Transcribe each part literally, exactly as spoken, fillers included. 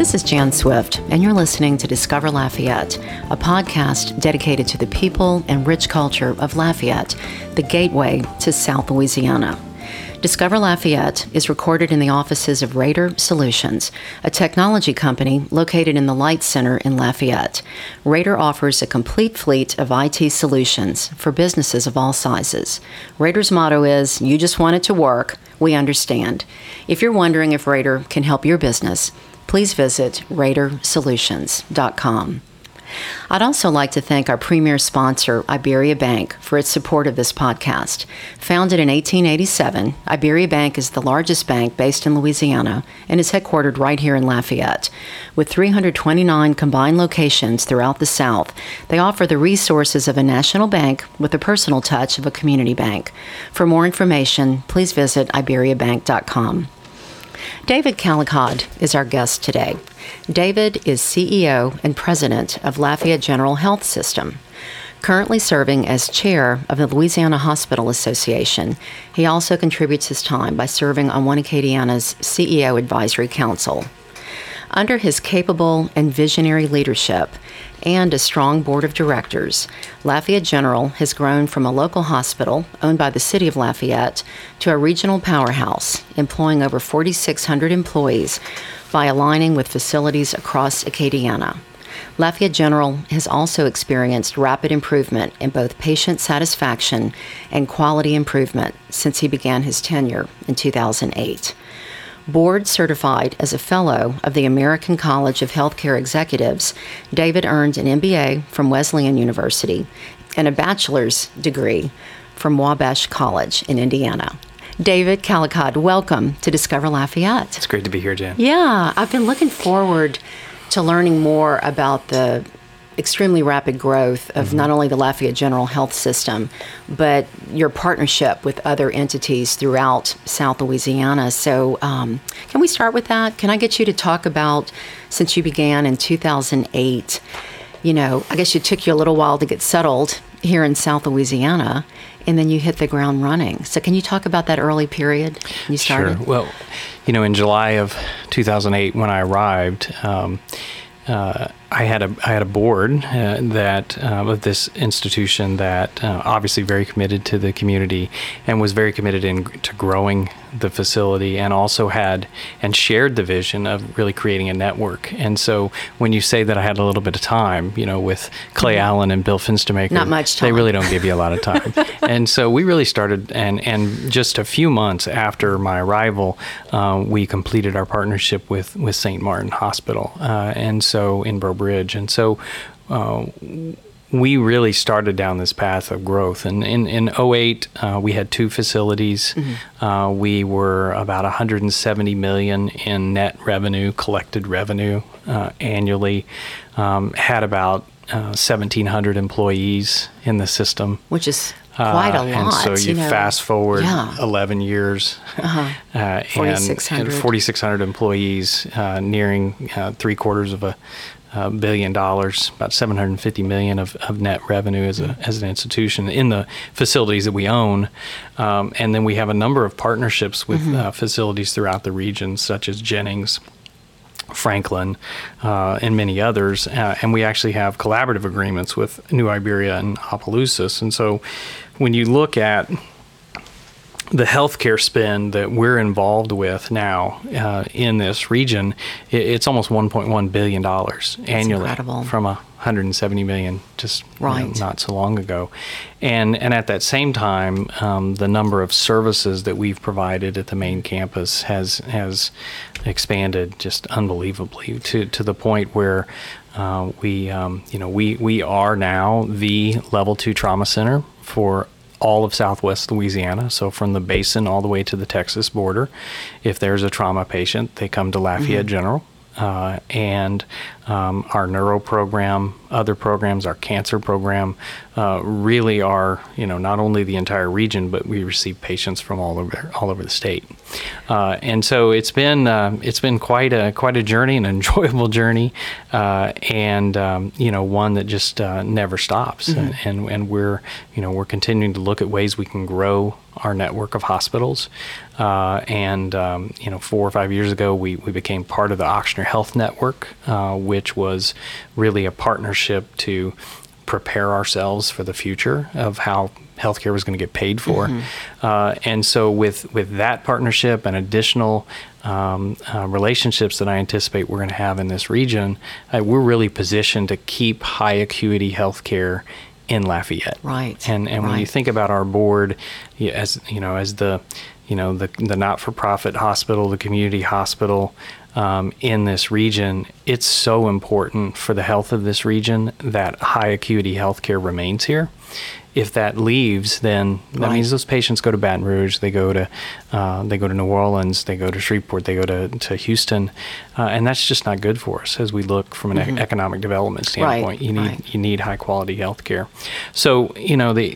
This is Jan Swift, and you're listening to Discover Lafayette, a podcast dedicated to the people and rich culture of Lafayette, the gateway to South Louisiana. Discover Lafayette is recorded in the offices of Rader Solutions, a technology company located in the Light Center in Lafayette. Rader offers a complete fleet of I T solutions for businesses of all sizes. Rader's motto is, "You just want it to work. We understand." If you're wondering if Rader can help your business, please visit rader solutions dot com. I'd also like to thank our premier sponsor, Iberia Bank, for its support of this podcast. Founded in eighteen eighty-seven, Iberia Bank is the largest bank based in Louisiana and is headquartered right here in Lafayette. With three hundred twenty-nine combined locations throughout the South, they offer the resources of a national bank with the personal touch of a community bank. For more information, please visit iberia bank dot com. David Calicod is our guest today. David is C E O and President of Lafayette General Health System. Currently serving as chair of the Louisiana Hospital Association, he also contributes his time by serving on one Acadiana's C E O Advisory Council. Under his capable and visionary leadership and a strong board of directors, Lafayette General has grown from a local hospital owned by the city of Lafayette to a regional powerhouse, employing over forty-six hundred employees by aligning with facilities across Acadiana. Lafayette General has also experienced rapid improvement in both patient satisfaction and quality improvement since he began his tenure in two thousand eight. Board certified as a fellow of the American College of Healthcare Executives, David earned an M B A from Wesleyan University and a bachelor's degree from Wabash College in Indiana. David Calicod, welcome to Discover Lafayette. It's great to be here, Jan. Yeah, I've been looking forward to learning more about the extremely rapid growth of mm-hmm. not only the Lafayette General Health System, but your partnership with other entities throughout South Louisiana. So um, can we start with that? Can I get you to talk about, since you began in two thousand eight, you know, I guess it took you a little while to get settled here in South Louisiana, and then you hit the ground running. So can you talk about that early period you started? Sure. Well, you know, in July of two thousand eight, when I arrived, um, uh, I had a I had a board uh, that uh, of this institution that uh, obviously very committed to the community and was very committed in to growing the facility, and also had and shared the vision of really creating a network. And so when you say that I had a little bit of time, you know, with Clay mm-hmm. Allen and Bill Finstermaker, not much time. They really don't give you a lot of time. And so we really started, and and just a few months after my arrival, uh, we completed our partnership with with Saint Martin Hospital, uh, and so in Breaux Bridge. And so uh, we really started down this path of growth. And in, in oh eight, uh, we had two facilities. Mm-hmm. Uh, we were about one hundred seventy million dollars in net revenue, collected revenue uh, annually, um, had about uh, seventeen hundred employees in the system. Which is quite a uh, lot. And so you, you know, fast forward yeah. eleven years, uh-huh. uh, forty-six hundred. and forty-six hundred employees, uh, nearing uh, three quarters of a uh, billion dollars, about seven hundred fifty million of, of net revenue as a mm-hmm. as an institution in the facilities that we own. Um, and then we have a number of partnerships with mm-hmm. uh, facilities throughout the region, such as Jennings, Franklin, uh, and many others. Uh, and we actually have collaborative agreements with New Iberia and Opelousas. And so when you look at the healthcare spend that we're involved with now uh, in this region, it, it's almost one point one billion dollars annually. Incredible. From a one hundred seventy million dollars just right. you know, not so long ago. And and at that same time, um, the number of services that we've provided at the main campus has has expanded just unbelievably to, to the point where uh, we um, you know we we are now the level two trauma center for all of Southwest Louisiana, so from the basin all the way to the Texas border. If there's a trauma patient, they come to Lafayette mm-hmm. General. Uh, and um, our neuro program, other programs, our cancer program, uh, really are, you know, not only the entire region, but we receive patients from all over all over the state. Uh, and so it's been uh, it's been quite a quite a journey, an enjoyable journey, uh, and um, you know, one that just uh, never stops. Mm-hmm. And, and and we're you know we're continuing to look at ways we can grow our network of hospitals. Uh, and, um, you know, four or five years ago, we, we became part of the Ochsner Health Network, uh, which was really a partnership to prepare ourselves for the future of how healthcare was going to get paid for. Mm-hmm. Uh, and so with, with that partnership and additional um, uh, relationships that I anticipate we're going to have in this region, uh, we're really positioned to keep high acuity healthcare in Lafayette. Right. And and right. when you think about our board, as you know, as the you know the the not-for-profit hospital, the community hospital um, in this region, it's so important for the health of this region that high acuity healthcare remains here. If that leaves, then that right. means those patients go to Baton Rouge, they go to uh, they go to New Orleans, they go to Shreveport, they go to, to Houston, uh, and that's just not good for us as we look from an mm-hmm. e- economic development standpoint. Right. You need right. you need high quality health care. So you know the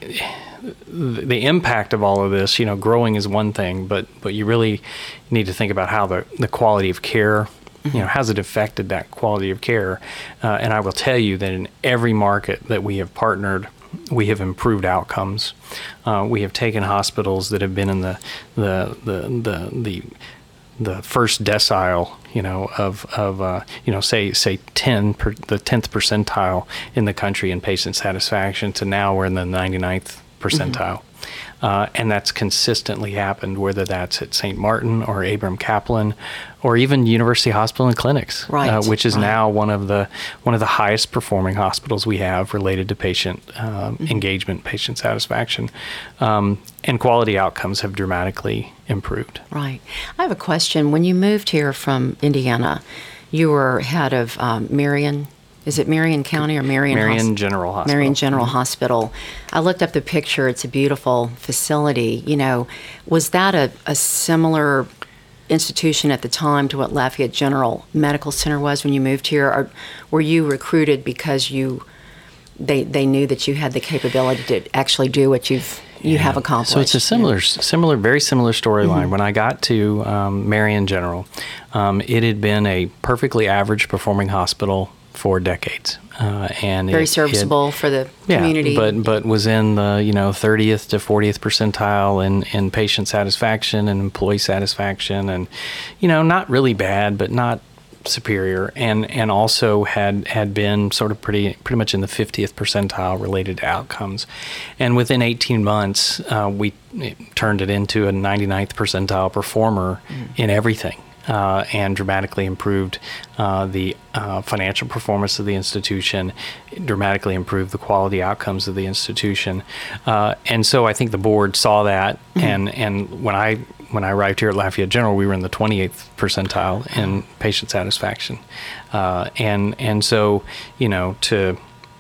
the impact of all of this, you know, growing is one thing, but but you really need to think about how the, the quality of care, you know, how's it affected that quality of care? Uh, and I will tell you that in every market that we have partnered, we have improved outcomes. Uh, we have taken hospitals that have been in the the the the the, the first decile, you know, of of uh, you know, say say ten per, the tenth percentile in the country in patient satisfaction, to now we're in the ninety-ninth percentile. Mm-hmm. Uh, and that's consistently happened, whether that's at Saint Martin or Abram Kaplan, or even University Hospital and Clinics, right, uh, which is right. now one of the one of the highest performing hospitals we have related to patient um, mm-hmm. engagement, patient satisfaction, um, and quality outcomes have dramatically improved. Right. I have a question. When you moved here from Indiana, you were head of um, Marion. Is it Marion County or Marion? Marion Hosp- General Hospital. Marion General mm-hmm. Hospital. I looked up the picture. It's a beautiful facility. You know, was that a, a similar institution at the time to what Lafayette General Medical Center was when you moved here, or were you recruited because you they they knew that you had the capability to actually do what you've you yeah. have accomplished? So it's a similar, yeah. similar, very similar storyline. Mm-hmm. When I got to um, Marion General, um, it had been a perfectly average performing hospital for decades, uh, and very it, serviceable it, for the yeah, community. but but was in the you know thirtieth to fortieth percentile in, in patient satisfaction and employee satisfaction, and you know not really bad, but not superior, and and also had had been sort of pretty pretty much in the fiftieth percentile related to outcomes, and within eighteen months uh, we it turned it into a ninety-ninth percentile performer mm. in everything. Uh, and dramatically improved uh, the uh, financial performance of the institution, dramatically improved the quality outcomes of the institution. Uh, and so I think the board saw that, mm-hmm. and, and when I when I arrived here at Lafayette General, we were in the twenty-eighth percentile in patient satisfaction. Uh, and and so, you know, to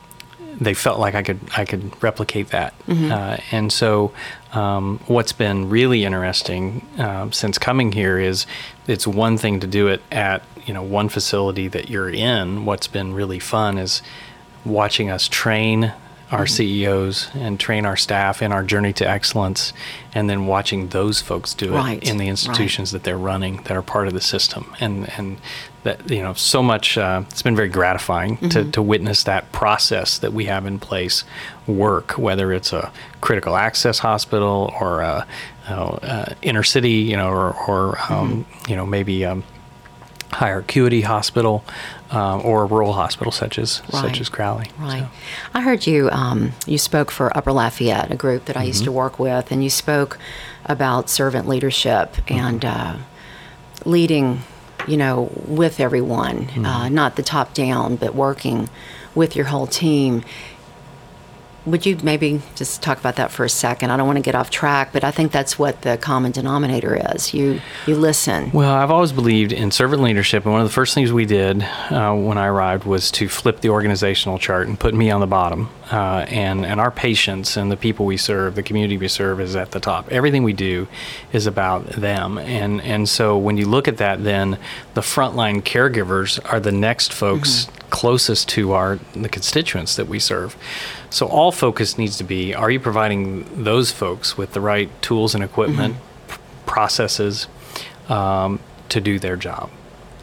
they felt like I could I could replicate that. Mm-hmm. Uh, and so um, what's been really interesting um, since coming here is it's one thing to do it at you know one facility that you're in. What's been really fun is watching us train our mm-hmm. C E Os and train our staff in our journey to excellence, and then watching those folks do it right. in the institutions right. that they're running that are part of the system. And and that you know so much uh, it's been very gratifying mm-hmm. to, to witness that process that we have in place work, whether it's a critical access hospital or a, a, a inner city, you know, or, or um, mm-hmm. you know maybe um, higher acuity hospital, um, or a rural hospital such as right. such as Crowley. Right. So. I heard you um, you spoke for Upper Lafayette, a group that I mm-hmm. used to work with, and you spoke about servant leadership mm-hmm. and uh, leading, you know, with everyone, mm-hmm. uh, not the top down, but working with your whole team. Would you maybe just talk about that for a second? I don't want to get off track, but I think that's what the common denominator is. You you listen. Well, I've always believed in servant leadership, and one of the first things we did uh, when I arrived was to flip the organizational chart and put me on the bottom. Uh, and, and our patients and the people we serve, the community we serve, is at the top. Everything we do is about them. And, and so when you look at that, then the frontline caregivers are the next folks mm-hmm. closest to our the constituents that we serve. So all focus needs to be, are you providing those folks with the right tools and equipment, mm-hmm. p- processes um, to do their job?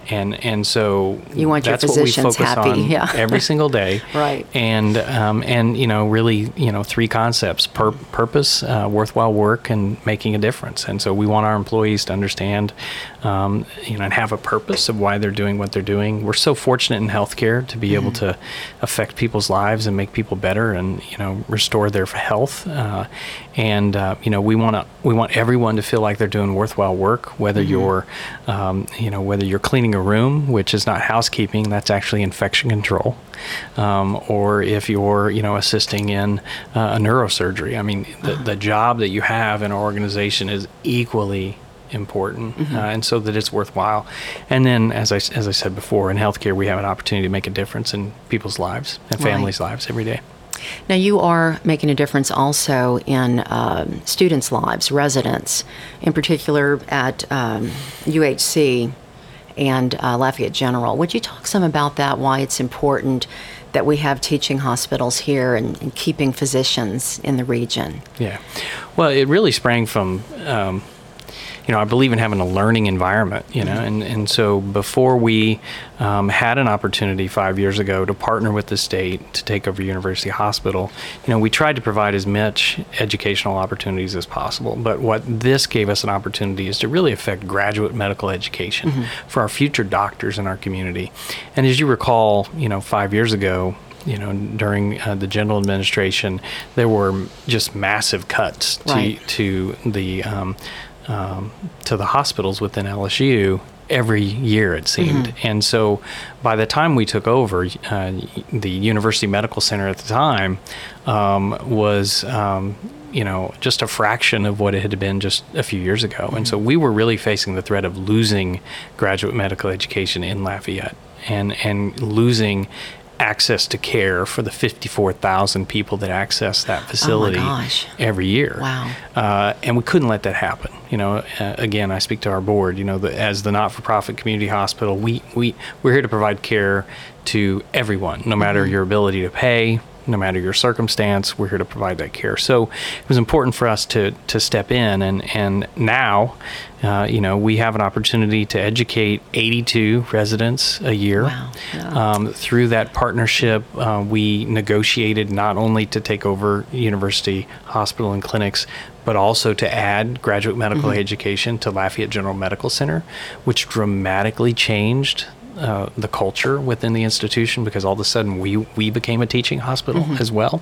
And and so you want that's your what we physicians focus happy, on yeah. every single day. Right. And um, and you know really you know three concepts: Pur- purpose, uh, worthwhile work, and making a difference. And so we want our employees to understand, um, you know, and have a purpose of why they're doing what they're doing. We're so fortunate in healthcare to be mm-hmm. able to affect people's lives and make people better, and you know restore their health. Uh, and uh, you know we want to we want everyone to feel like they're doing worthwhile work, whether mm-hmm. you're um, you know whether you're cleaning a room, which is not housekeeping, that's actually infection control, um, or if you're you know assisting in uh, a neurosurgery. I mean, the, the job that you have in our organization is equally important, mm-hmm. uh, and so that it's worthwhile. And then, as I as I said before, in healthcare, we have an opportunity to make a difference in people's lives and families' right. lives every day. Now, you are making a difference also in um, students' lives, residents, in particular at um, U H C and uh, Lafayette General. Would you talk some about that, why it's important that we have teaching hospitals here and, and keeping physicians in the region? Yeah. Well, it really sprang from... Um, You know, I believe in having a learning environment, you know, and, and so before we um, had an opportunity five years ago to partner with the state to take over University Hospital, you know, we tried to provide as much educational opportunities as possible. But what this gave us an opportunity is to really affect graduate medical education mm-hmm. for our future doctors in our community. And as you recall, you know, five years ago, you know, during uh, the general administration, there were just massive cuts to, right. to the um, Um, to the hospitals within L S U every year, it seemed. Mm-hmm. And so by the time we took over, uh, the University Medical Center at the time um, was, um, you know, just a fraction of what it had been just a few years ago. Mm-hmm. And so we were really facing the threat of losing graduate medical education in Lafayette and, and losing access to care for the fifty-four thousand people that access that facility oh my gosh. every year. Wow. Uh, and we couldn't let that happen. You know, uh, again, I speak to our board, you know, the, as the not-for-profit community hospital, we, we, we're here to provide care to everyone, no matter mm-hmm. your ability to pay, no matter your circumstance, we're here to provide that care. So it was important for us to to step in, and and now, uh, you know, we have an opportunity to educate eighty-two residents a year. Wow. Yeah. Um, through that partnership, uh, we negotiated not only to take over University Hospital and clinics, but also to add graduate medical mm-hmm. education to Lafayette General Medical Center, which dramatically changed Uh, the culture within the institution, because all of a sudden we we became a teaching hospital mm-hmm. as well,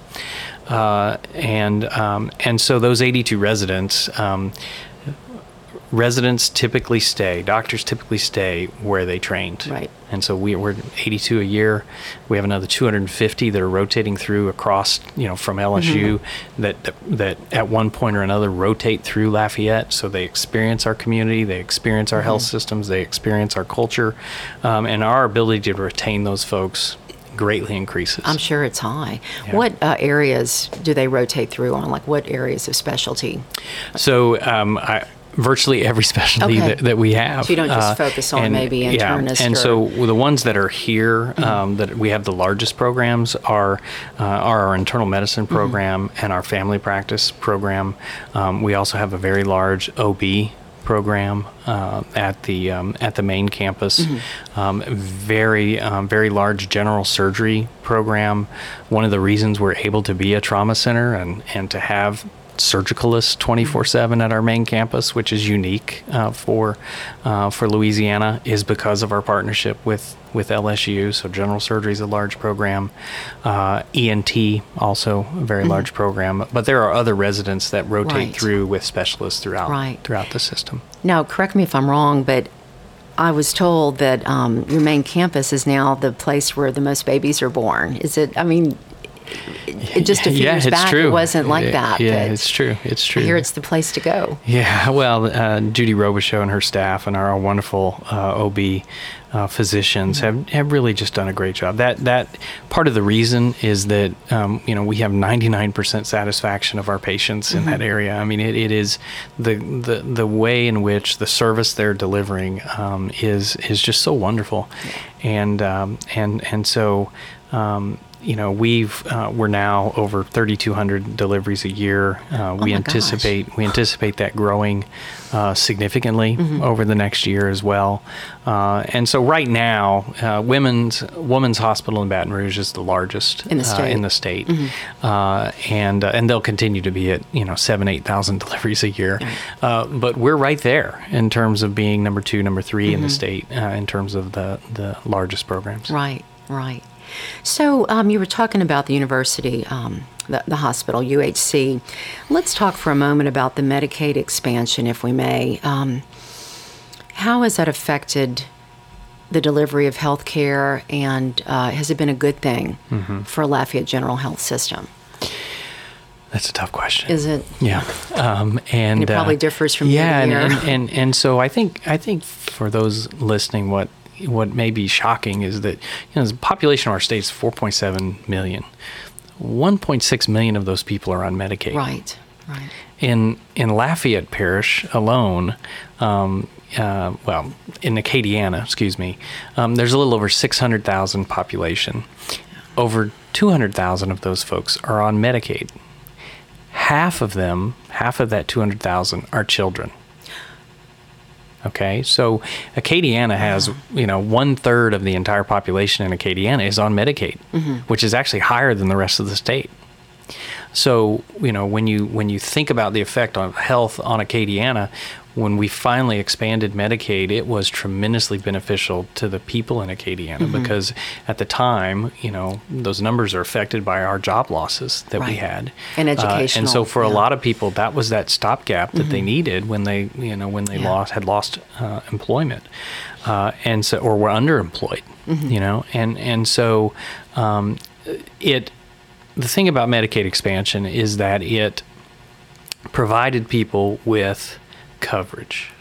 uh, and um, and so those eighty-two residents um, residents typically stay, doctors typically stay where they trained, right? And so we, we're eighty-two a year. We have another two hundred fifty that are rotating through across, you know, from L S U mm-hmm. that, that that at one point or another rotate through Lafayette, so they experience our community, they experience our mm-hmm. health systems, they experience our culture, um, and our ability to retain those folks greatly increases. I'm sure it's high. Yeah. What uh, areas do they rotate through on? Like what areas of specialty? So um, I. Virtually every specialty okay. that, that we have. So you don't just uh, focus on and, maybe internist. Yeah. And or... so the ones that are here, mm-hmm. um, that we have the largest programs are uh, are our internal medicine program mm-hmm. and our family practice program. Um, we also have a very large O B program uh, at the um, at the main campus. Mm-hmm. Um, very um, very large general surgery program. One of the reasons we're able to be a trauma center and and to have surgicalists twenty-four seven at our main campus, which is unique uh, for uh, for Louisiana, is because of our partnership with with L S U. So general surgery is a large program, uh, E N T also a very mm-hmm. large program. But there are other residents that rotate right. through with specialists throughout right. throughout the system. Now, correct me if I'm wrong, but I was told that um, your main campus is now the place where the most babies are born. Is it? I mean. It, just a few yeah, years it's back, true. it wasn't like yeah, that. Yeah, but it's true. It's true. I hear it's the place to go. Yeah, well, uh, Judy Robichaux and her staff and our wonderful uh, O B uh, physicians mm-hmm. have, have really just done a great job. That that part of the reason is that um, you know we have ninety-nine percent satisfaction of our patients in mm-hmm. that area. I mean, it, it is the, the the way in which the service they're delivering um, is is just so wonderful, yeah. and um, and and so. Um, you know, we've uh, we're now over thirty-two hundred deliveries a year. Uh, we oh my anticipate gosh. we anticipate that growing uh, significantly mm-hmm. over the next year as well. Uh, and so right now, uh, Women's Women's Hospital in Baton Rouge is the largest in the state. Uh, in the state, mm-hmm. uh, and uh, and they'll continue to be at you know seven eight thousand deliveries a year. Right. Uh, but we're right there in terms of being number two, number three mm-hmm. in the state uh, in terms of the the largest programs. Right. Right. So um, you were talking about the university, um, the, the hospital, U H C. Let's talk for a moment about the Medicaid expansion, if we may. Um, how has that affected the delivery of health care, and uh, has it been a good thing mm-hmm. for Lafayette General Health System? That's a tough question. Is it? Yeah, um, and, and it probably uh, differs from yeah, year to year. And, and, and and so I think I think for those listening, what what may be shocking is that you know the population of our state is four point seven million. one point six million of those people are on Medicaid. Right. Right. In in Lafayette Parish alone, um, uh, well, in Acadiana, excuse me, um, there's a little over six hundred thousand population. Over two hundred thousand of those folks are on Medicaid. Half of them, half of that two hundred thousand are children. Okay, so Acadiana has, you know, one third of the entire population in Acadiana is on Medicaid, mm-hmm. which is actually higher than the rest of the state. So, you know, when you when you think about the effect on health on Acadiana, when we finally expanded Medicaid, it was tremendously beneficial to the people in Acadiana mm-hmm. because at the time, you know, those numbers are affected by our job losses that right. we had. And educational. Uh, and so for yeah. a lot of people, that was that stopgap that mm-hmm. they needed when they, you know, when they yeah. lost had lost uh, employment, uh, and so or were underemployed, mm-hmm. you know, and and so um, it. The thing about Medicaid expansion is that it provided people with coverage,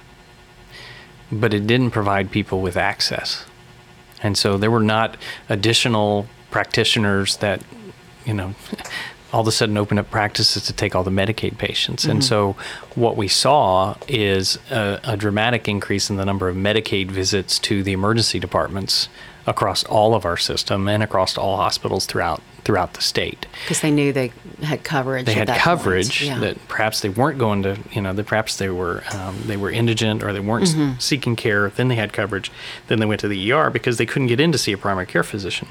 but it didn't provide people with access. And so there were not additional practitioners that, you know, all of a sudden opened up practices to take all the Medicaid patients. Mm-hmm. And so what we saw is a, a dramatic increase in the number of Medicaid visits to the emergency departments across all of our system and across all hospitals throughout throughout the state. Because they knew they had coverage. They at had that coverage point. Yeah. that perhaps they weren't going to, you know, that perhaps they were um, they were indigent or they weren't mm-hmm. seeking care. Then they had coverage. Then they went to the E R because they couldn't get in to see a primary care physician.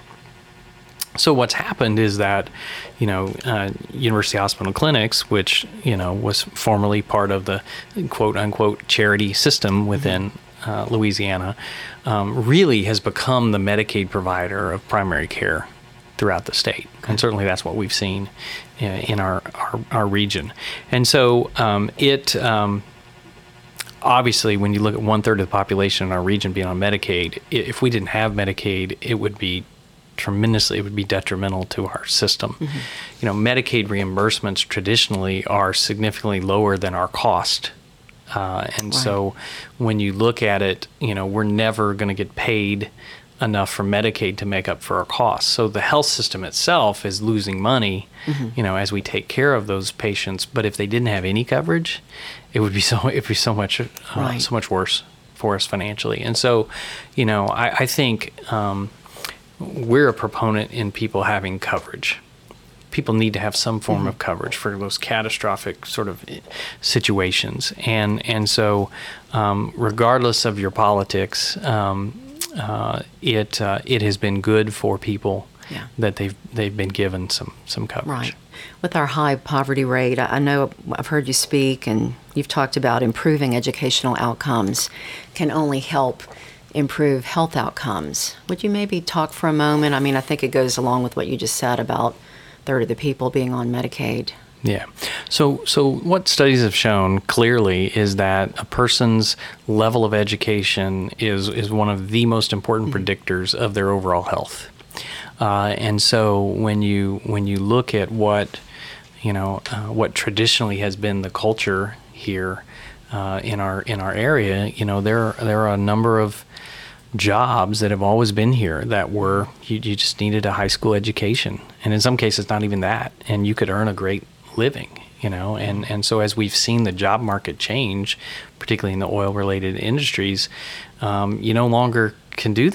So what's happened is that, you know, uh, University Hospital Clinics, which, you know, was formerly part of the quote unquote charity system within mm-hmm. uh, Louisiana, um, really has become the Medicaid provider of primary care throughout the state. Okay. And certainly that's what we've seen in, in our, our, our region. And so um, it, um, obviously, when you look at one third of the population in our region being on Medicaid, if we didn't have Medicaid, it would be tremendously, it would be detrimental to our system. Mm-hmm. You know, Medicaid reimbursements traditionally are significantly lower than our cost. Uh, and right. so when you look at it, you know, we're never going to get paid enough from Medicaid to make up for our costs. So the health system itself is losing money, mm-hmm. you know, as we take care of those patients. But if they didn't have any coverage, it would be so it'd be so much uh, right. so much worse for us financially. And so, you know, I, I think um, we're a proponent in people having coverage. People need to have some form mm-hmm. of coverage for those catastrophic sort of situations. And and so, um, regardless of your politics, um, uh, it uh, it has been good for people yeah. that they've they've been given some some coverage. Right. With our high poverty rate, I know I've heard you speak, and you've talked about improving educational outcomes can only help improve health outcomes. Would you maybe talk for a moment? I mean, I think it goes along with what you just said about a third of the people being on Medicaid. Yeah. So so what studies have shown clearly is that a person's level of education is, is one of the most important mm-hmm. predictors of their overall health. Uh, and so when you when you look at what, you know, uh, what traditionally has been the culture here uh, in our in our area, you know, there there are a number of jobs that have always been here that were you, you just needed a high school education, and in some cases not even that, and you could earn a great living, you know. And and so as we've seen the job market change, particularly in the oil related industries, um, you no longer can do that.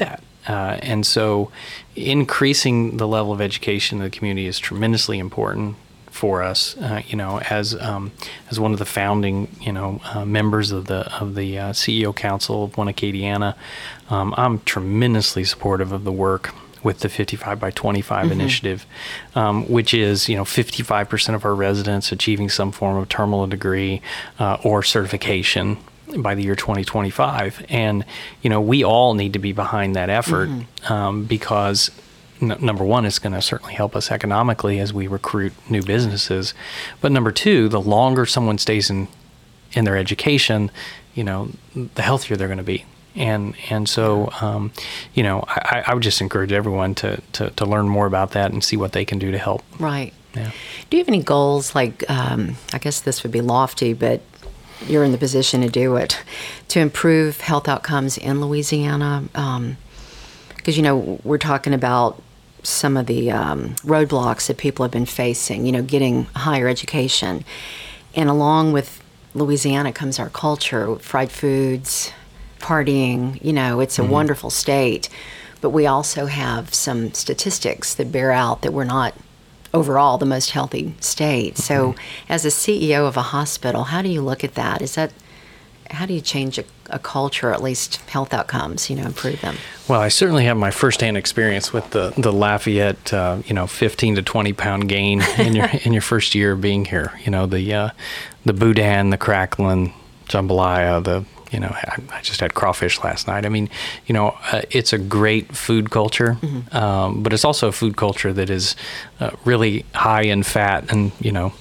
Uh, and so increasing the level of education in the community is tremendously important for us. Uh, you know, as um, as one of the founding, you know, uh, members of the of the uh, C E O Council of One Acadiana, um, I'm tremendously supportive of the work with the fifty-five by twenty-five mm-hmm. initiative, um, which is, you know, fifty-five percent of our residents achieving some form of terminal degree uh, or certification by the year twenty twenty-five. And, you know, we all need to be behind that effort mm-hmm. um, because, n- number one, it's going to certainly help us economically as we recruit new businesses. But number two, the longer someone stays in, in their education, you know, the healthier they're going to be. And and so, um, you know, I, I would just encourage everyone to, to, to learn more about that and see what they can do to help. Right. Yeah. Do you have any goals, like, um, I guess this would be lofty, but you're in the position to do it, to improve health outcomes in Louisiana? Because, um, you know, we're talking about some of the um, roadblocks that people have been facing, you know, getting higher education. And along with Louisiana comes our culture, fried foods, partying, you know, it's a mm-hmm. wonderful state, but we also have some statistics that bear out that we're not overall the most healthy state. Mm-hmm. So as a C E O of a hospital, how do you look at that? Is that, how do you change a, a culture, or at least health outcomes, you know, improve them? Well, I certainly have my firsthand experience with the, the Lafayette, uh, you know, fifteen to twenty pound gain in your, in your first year of being here. You know, the, uh, the boudin, the cracklin, jambalaya, the, you know, I, I just had crawfish last night. I mean, you know, uh, it's a great food culture, mm-hmm. um, but it's also a food culture that is uh, really high in fat and, you know,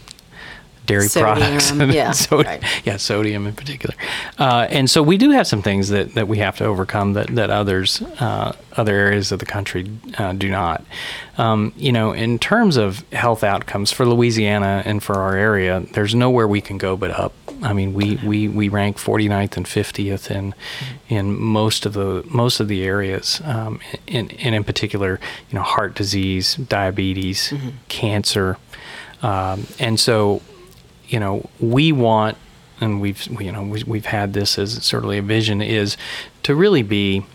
dairy sodium, products. And yeah, sodi- right. yeah, sodium in particular. Uh, and so we do have some things that, that we have to overcome that, that others, uh, other areas of the country uh, do not. Um, you know, in terms of health outcomes for Louisiana and for our area, there's nowhere we can go but up. I mean, we, we, we rank forty-ninth and fiftieth in in most of the most of the areas, um, in, and in particular, you know, heart disease, diabetes, mm-hmm. cancer, um, and so, you know, we want, and we've you know we, we've had this as certainly a vision, is to really be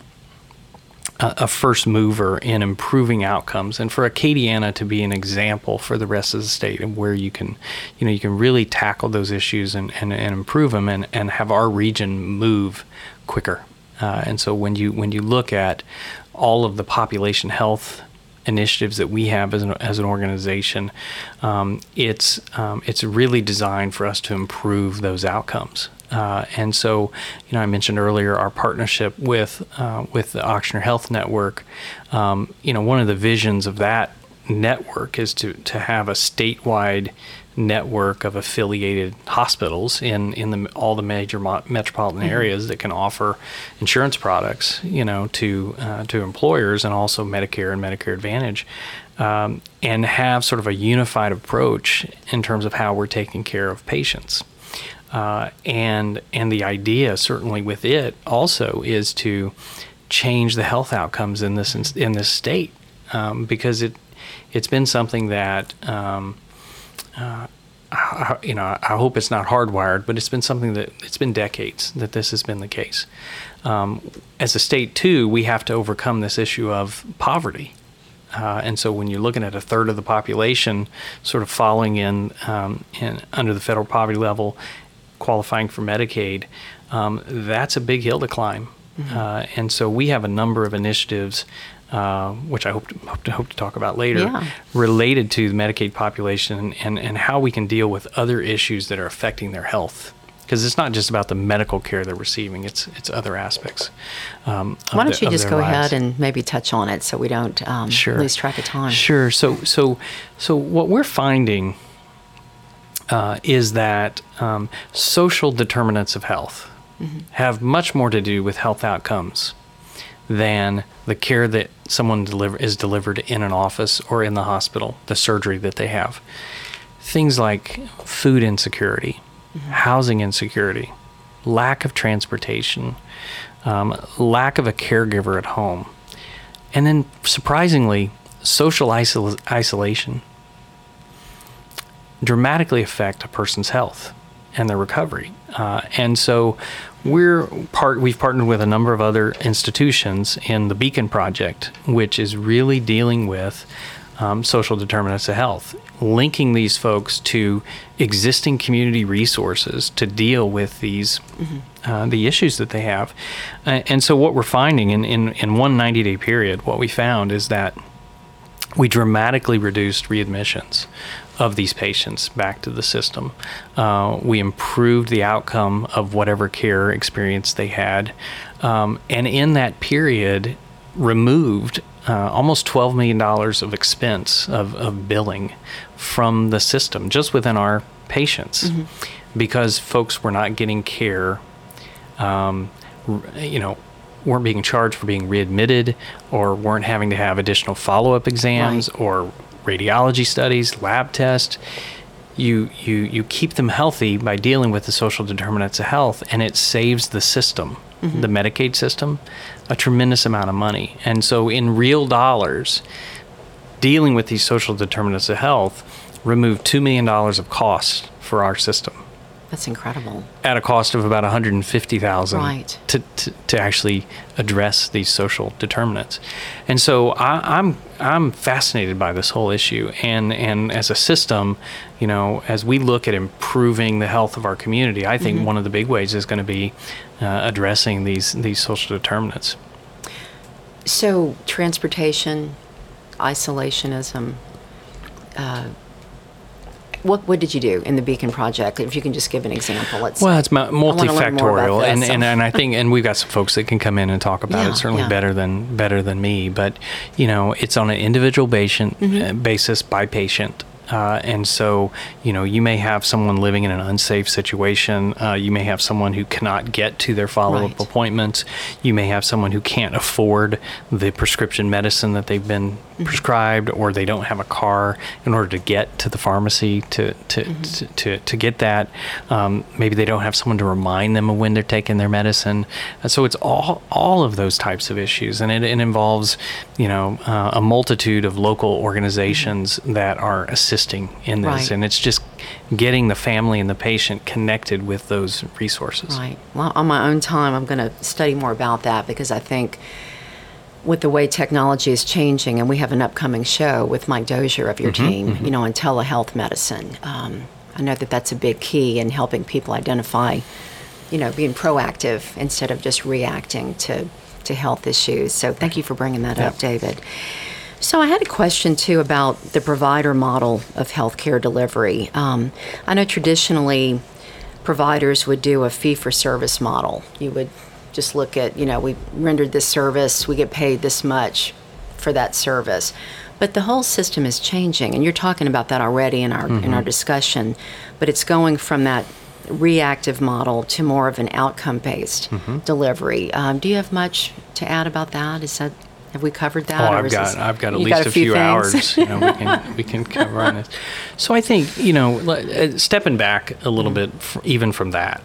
a first mover in improving outcomes, and for Acadiana to be an example for the rest of the state of where you can, you know, you can really tackle those issues and, and, and improve them and, and have our region move quicker. Uh, and so when you when you look at all of the population health initiatives that we have as an, as an organization, um, it's um, it's really designed for us to improve those outcomes. Uh, and so, you know, I mentioned earlier our partnership with uh, with the Ochsner Health Network. Um, you know, one of the visions of that network is to to have a statewide network of affiliated hospitals in in the all the major mo- metropolitan mm-hmm. areas that can offer insurance products, you know, to uh, to employers, and also Medicare and Medicare Advantage, um, and have sort of a unified approach in terms of how we're taking care of patients. Uh, and and the idea, certainly with it, also is to change the health outcomes in this in this state, um, because it it's been something that um, uh, I, you know I hope it's not hardwired, but it's been something that it's been decades that this has been the case. Um, as a state too, we have to overcome this issue of poverty. Uh, and so when you're looking at a third of the population sort of falling in, um, in under the federal poverty level, qualifying for Medicaid, um, that's a big hill to climb. Mm-hmm. Uh, and so we have a number of initiatives, uh, which I hope to, hope to hope to talk about later, yeah. related to the Medicaid population and, and how we can deal with other issues that are affecting their health. Because it's not just about the medical care they're receiving; it's it's other aspects. Um, Why don't the, you just go lives. ahead and maybe touch on it so we don't um, sure. lose track of time? Sure. So so so what we're finding uh, is that um, social determinants of health mm-hmm. have much more to do with health outcomes than the care that someone deliver is delivered in an office or in the hospital, the surgery that they have. Things like food insecurity. Mm-hmm. Housing insecurity, lack of transportation, um, lack of a caregiver at home, and then surprisingly, social isol- isolation dramatically affect a person's health. and their recovery. Uh, and so we're part, we've partnered with a number of other institutions in the Beacon Project, which is really dealing with um, social determinants of health, linking these folks to existing community resources to deal with these mm-hmm. uh, the issues that they have. Uh, and so what we're finding in, in, in one ninety-day period, what we found is that we dramatically reduced readmissions of these patients back to the system. Uh, we improved the outcome of whatever care experience they had. Um, and in that period, removed uh, almost twelve million dollars of expense of, of billing from the system, just within our patients, mm-hmm. because folks were not getting care, um, you know, weren't being charged for being readmitted, or weren't having to have additional follow-up exams right. or radiology studies, lab tests. You, you you keep them healthy by dealing with the social determinants of health, and it saves the system, mm-hmm. the Medicaid system, a tremendous amount of money. And so in real dollars, dealing with these social determinants of health removed two million dollars of costs for our system. That's incredible. At a cost of about one hundred fifty thousand dollars right. to, to to actually address these social determinants. And so I, I'm I'm fascinated by this whole issue. And and as a system, you know, as we look at improving the health of our community, I think mm-hmm. one of the big ways is going to be uh, addressing these these social determinants. So transportation, isolationism. Uh, What what did you do in the Beacon Project? If you can just give an example. Let's well, it's multifactorial, this, and, so. and and I think, and we've got some folks that can come in and talk about yeah, it. Certainly yeah. better than better than me, but you know, it's on an individual patient mm-hmm. basis by patient. Uh, and so, you know, you may have someone living in an unsafe situation. Uh, you may have someone who cannot get to their follow-up right. appointments. You may have someone who can't afford the prescription medicine that they've been mm-hmm. prescribed, or they don't have a car in order to get to the pharmacy to to mm-hmm. to, to, to get that. Um, maybe they don't have someone to remind them of when they're taking their medicine. And so it's all all of those types of issues, and it, it involves, you know, uh, a multitude of local organizations mm-hmm. that are assisting in this, right. and it's just getting the family and the patient connected with those resources. Right. Well, on my own time, I'm going to study more about that, because I think with the way technology is changing, and we have an upcoming show with Mike Dozier of your mm-hmm, team, mm-hmm. you know, on telehealth medicine. Um, I know that that's a big key in helping people identify, you know, being proactive instead of just reacting to, to health issues. So thank you for bringing that yeah. up, David. So I had a question, too, about the provider model of healthcare delivery. Um, I know traditionally providers would do a fee-for-service model. You would just look at, you know, we rendered this service, we get paid this much for that service. But the whole system is changing, and you're talking about that already in our mm-hmm. in our discussion. But it's going from that reactive model to more of an outcome-based mm-hmm. delivery. Um, do you have much to add about that? Is that... Have we covered that? Oh, or I've is got this, I've got at least got a, a few, few few hours. You know, we can we can cover on this. So I think, you know, stepping back a little mm-hmm. bit, f- even from that,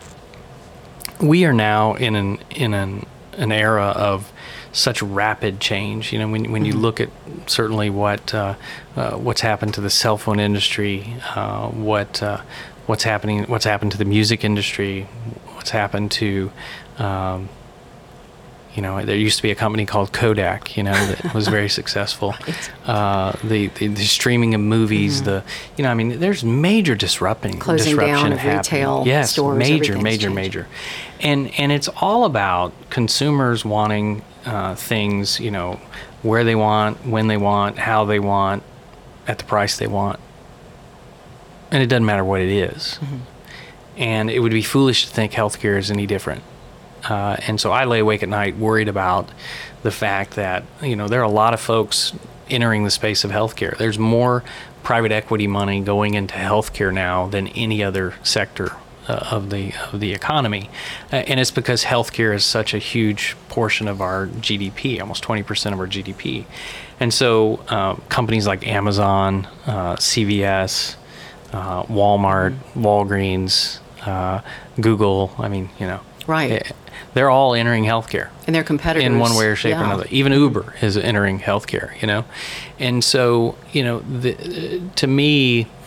we are now in an in an an era of such rapid change. You know, when when mm-hmm. you look at certainly what uh, uh, what's happened to the cell phone industry, uh, what uh, what's happening, what's happened to the music industry, what's happened to um, You know, there used to be a company called Kodak, you know, that was very successful. Right. Uh, the, the the streaming of movies, mm-hmm. the, you know, I mean, there's major disrupting, Closing disruption down of happening. retail yes, stores, major, major, changing. major. And, and it's all about consumers wanting uh, things, you know, where they want, when they want, how they want, at the price they want. And it doesn't matter what it is. Mm-hmm. And it would be foolish to think healthcare is any different. Uh, and so I lay awake at night worried about the fact that, you know, there are a lot of folks entering the space of healthcare. There's more private equity money going into healthcare now than any other sector uh, of the of the economy. Uh, and it's because healthcare is such a huge portion of our G D P, almost twenty percent of our G D P. And so uh, companies like Amazon, uh, C V S, uh, Walmart, mm-hmm. Walgreens, uh, Google, I mean, you know. Right. It, They're all entering healthcare. And their competitors. In one way or shape yeah. or another. Even Uber is entering healthcare, you know. And so, you know, the, to me,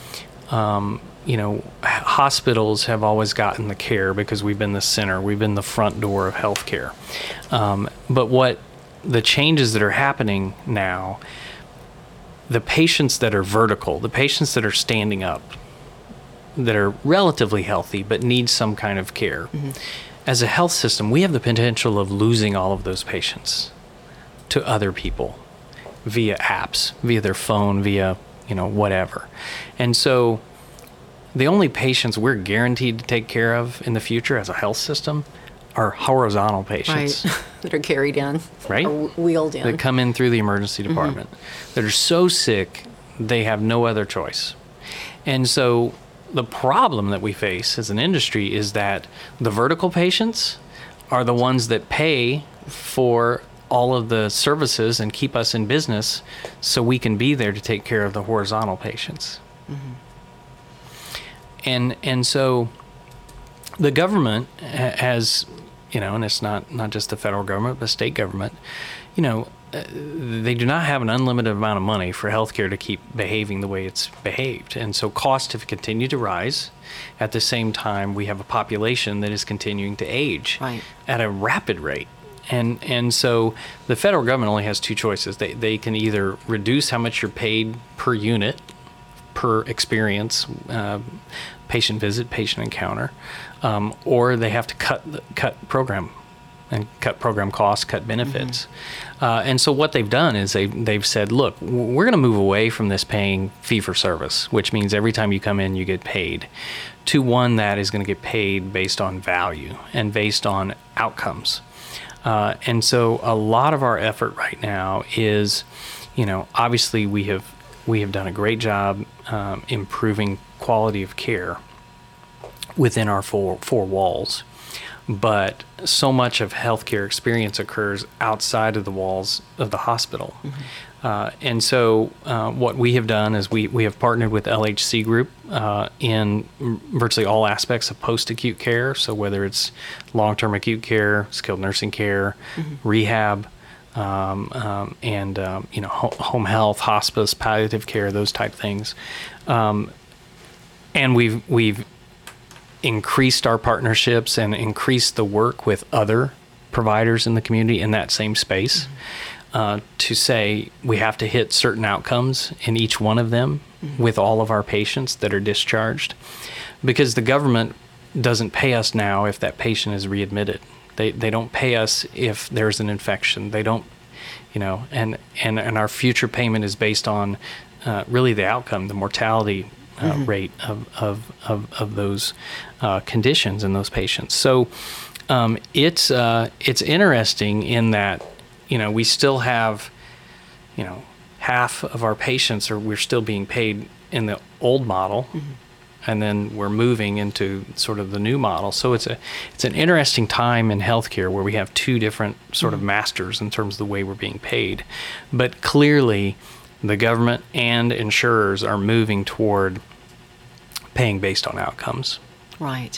um, you know, hospitals have always gotten the care because we've been the center, we've been the front door of healthcare. Um, but what the changes that are happening now, the patients that are vertical, the patients that are standing up, that are relatively healthy but need some kind of care, mm-hmm. as a health system, we have the potential of losing all of those patients to other people via apps, via their phone, via, you know, whatever. And so the only patients we're guaranteed to take care of in the future as a health system are horizontal patients. Right. That are carried in. Right? Or wheeled in. That come in through the emergency department. Mm-hmm. That are so sick, they have no other choice. And so the problem that we face as an industry is that the vertical patients are the ones that pay for all of the services and keep us in business so we can be there to take care of the horizontal patients. Mm-hmm. And and so the government has, you know, and it's not, not just the federal government, but state government, you know, uh, they do not have an unlimited amount of money for healthcare to keep behaving the way it's behaved. And so costs have continued to rise. At the same time, we have a population that is continuing to age right. at a rapid rate. And and so the federal government only has two choices. They they can either reduce how much you're paid per unit, per experience, uh, patient visit, patient encounter, um, or they have to cut cut program and cut program costs, cut benefits. Mm-hmm. Uh, and so what they've done is they they've said, look, we're going to move away from this paying fee for service, which means every time you come in you get paid, to one that is going to get paid based on value and based on outcomes. Uh, and so a lot of our effort right now is, you know, obviously we have we have done a great job um, improving quality of care within our four four walls, but so much of healthcare experience occurs outside of the walls of the hospital. Mm-hmm. Uh, and so uh, what we have done is we, we have partnered with L H C Group uh, in virtually all aspects of post-acute care. So whether it's long-term acute care, skilled nursing care, mm-hmm. rehab, um, um, and um, you know ho- home health, hospice, palliative care, those type things. Um, and we've we've increased our partnerships and increased the work with other providers in the community in that same space. Mm-hmm. Uh, to say we have to hit certain outcomes in each one of them mm-hmm. with all of our patients that are discharged, because the government doesn't pay us now if that patient is readmitted. They they don't pay us if there's an infection. They don't, you know, and and, and our future payment is based on uh, really the outcome, the mortality uh, mm-hmm. rate of of of, of those uh, conditions in those patients. So um, it's uh, it's interesting in that, you know, we still have, you know, half of our patients are, we're still being paid in the old model, mm-hmm. and then we're moving into sort of the new model. So it's a, it's an interesting time in healthcare where we have two different sort mm-hmm. of masters in terms of the way we're being paid. But clearly the government and insurers are moving toward paying based on outcomes. Right.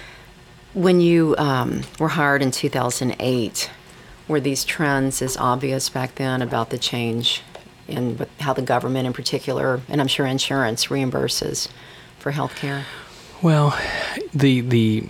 When you um, were hired in two thousand eight, were these trends as obvious back then about the change in how the government in particular, and I'm sure insurance, reimburses for health care? Well, the the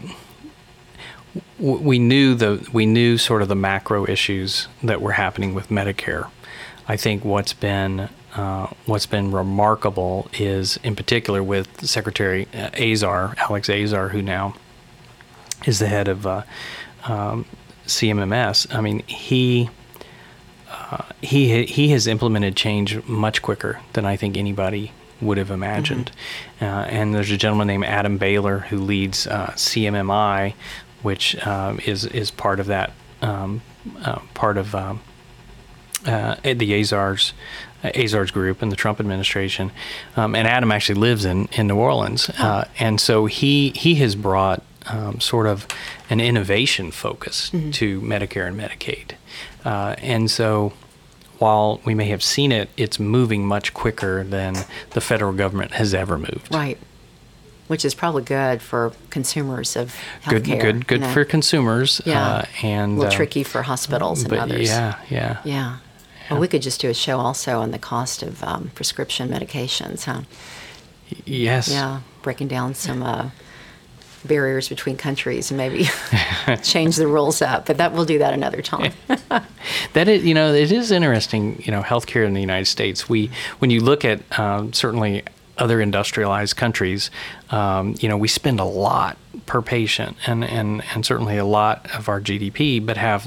we knew the we knew sort of the macro issues that were happening with Medicare. I think what's been uh, what's been remarkable is, in particular, with Secretary Azar, Alex Azar, who now is the head of uh, um, C M M S. I mean, he uh, he he has implemented change much quicker than I think anybody would have imagined. Mm-hmm. Uh, and there's a gentleman named Adam Baylor who leads uh, C M M I, which uh, is is part of that um, uh, part of um, uh, the Azar's uh, Azar's group and the Trump administration. Um, and Adam actually lives in in New Orleans, oh. uh, and so he he has brought Um, sort of an innovation focus mm-hmm. to Medicare and Medicaid. Uh, and so while we may have seen it, it's moving much quicker than the federal government has ever moved. Right. Which is probably good for consumers of Good, healthcare. good, good you know? for consumers. Yeah. Uh, and a little uh, tricky for hospitals and but others. Yeah, yeah. Yeah. Yeah. Well, we could just do a show also on the cost of um, prescription medications, huh? Yes. Yeah, breaking down some uh, barriers between countries and maybe change the rules up. But that we'll do that another time. That is, you know, it is interesting. You know, healthcare in the United States. We, when you look at um, certainly other industrialized countries, um, you know, we spend a lot per patient, and and and certainly a lot of our G D P, but have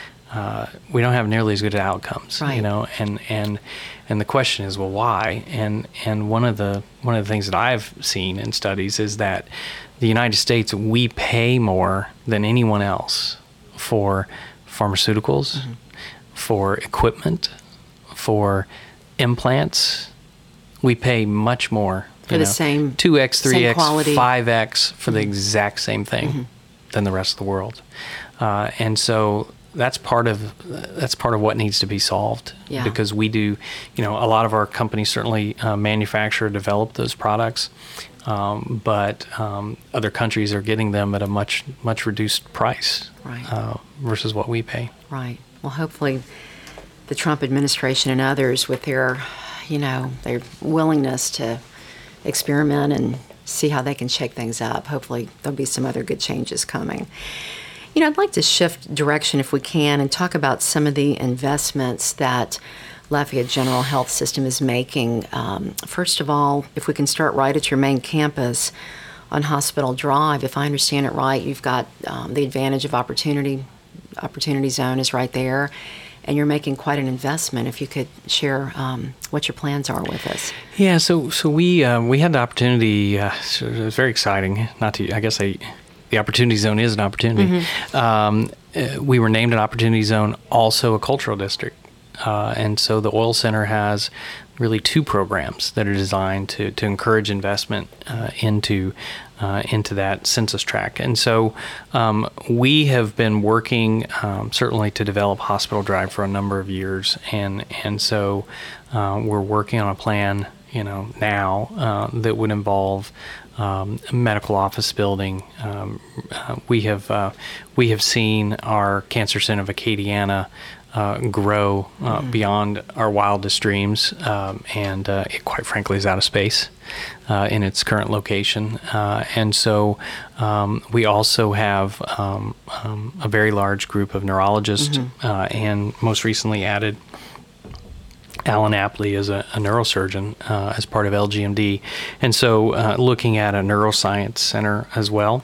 uh, we don't have nearly as good outcomes. Right. You know, and and. And the question is, well, why? And and one of the one of the things that I've seen in studies is that the United States, we pay more than anyone else for pharmaceuticals, mm-hmm. for equipment, for implants. We pay much more for the know, same two X, three X, five X for mm-hmm. the exact same thing mm-hmm. than the rest of the world. Uh, and so that's part of that's part of what needs to be solved, yeah. because we do, you know, a lot of our companies certainly uh, manufacture, develop those products, um, but um, other countries are getting them at a much much reduced price, right. uh, versus what we pay. Right. Well, hopefully, the Trump administration and others, with their, you know, their willingness to experiment and see how they can shake things up, hopefully there'll be some other good changes coming. You know, I'd like to shift direction if we can and talk about some of the investments that Lafayette General Health System is making. Um, first of all, if we can start right at your main campus on Hospital Drive, if I understand it right, you've got um, the advantage of opportunity. Opportunity Zone is right there, and you're making quite an investment. If you could share um, what your plans are with us. Yeah, so so we uh, we had the opportunity. Uh, so it was very exciting. Not to, I guess I. The Opportunity Zone is an opportunity. Mm-hmm. Um, uh, we were named an Opportunity Zone, also a cultural district. Uh, and so the Oil Center has really two programs that are designed to, to encourage investment uh, into uh, into that census tract. And so um, we have been working um, certainly to develop Hospital Drive for a number of years. And, and so uh, we're working on a plan, you know, now uh, that would involve Um, medical office building. Um, uh, we have uh, we have seen our Cancer Center of Acadiana uh, grow uh, mm-hmm. beyond our wildest dreams, um, and uh, it quite frankly is out of space uh, in its current location. Uh, and so um, we also have um, um, a very large group of neurologists, mm-hmm. uh, and most recently added Alan Apley is a, a neurosurgeon uh, as part of L G M D. And so uh, looking at a neuroscience center as well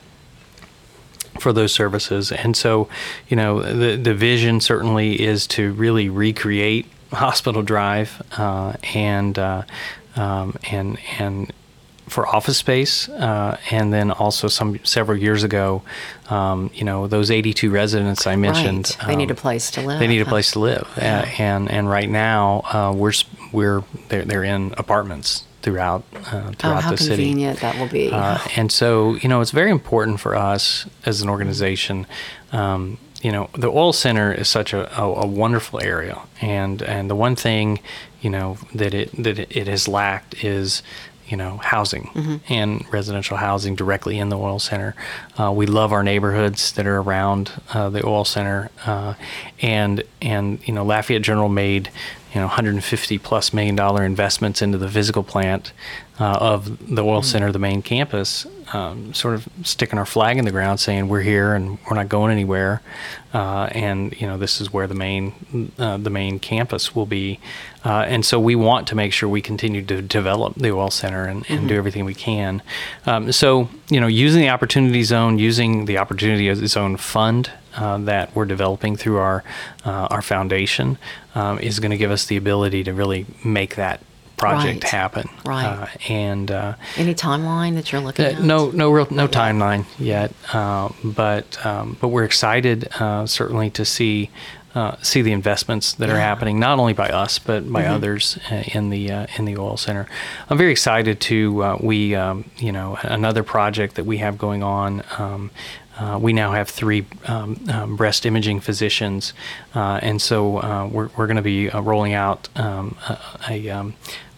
for those services. And so, you know, the, the vision certainly is to really recreate Hospital Drive uh, and, uh, um, and, and for office space, uh, and then also some several years ago, um, you know, those eighty-two residents I mentioned. Right. They um, need a place to live. They need a place to live, yeah. uh, and and right now uh, we're we're they're, they're in apartments throughout uh, throughout oh, how the city. Convenient that will be. Uh, and so, you know, it's very important for us as an organization. Um, you know, the Oil Center is such a, a, a wonderful area, and and the one thing, you know, that it that it has lacked is, you know, housing mm-hmm. and residential housing directly in the Oil Center. Uh, we love our neighborhoods that are around uh, the Oil Center, uh, and and you know, Lafayette General made, you know, one hundred fifty plus million dollar investments into the physical plant uh, of the Oil mm-hmm. Center, the main campus, um, sort of sticking our flag in the ground, saying we're here and we're not going anywhere, uh, and you know, this is where the main uh, the main campus will be, uh, and so we want to make sure we continue to develop the Oil Center and, and mm-hmm. do everything we can. Um, so you know, using the Opportunity Zone, using the Opportunity Zone fund uh, that we're developing through our uh, our foundation um, is going to give us the ability to really make that project right. happen. Right. Uh, and uh, any timeline that you're looking uh, at? No, no real, no timeline yet. Uh, but um, but we're excited uh, certainly to see uh, see the investments that yeah. are happening, not only by us but by mm-hmm. others uh, in the uh, in the Oil Center. I'm very excited to uh, we um, you know, another project that we have going on. Um, Uh, we now have three um, um, breast imaging physicians, uh, and so uh, we're, we're going to be uh, rolling out um, a, a, um,